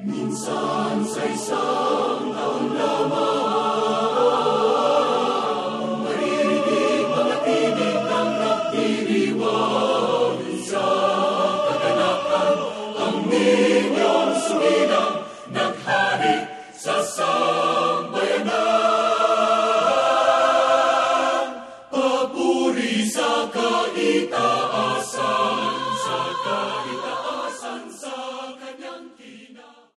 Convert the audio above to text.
minsan sa isang taon lamang, maririnig mga tinig ng nagdiriwang sa kaganapan, ang milyong suminang naghari sa sambayanan. Papuri sa kaitaasan, sa kaitaasan.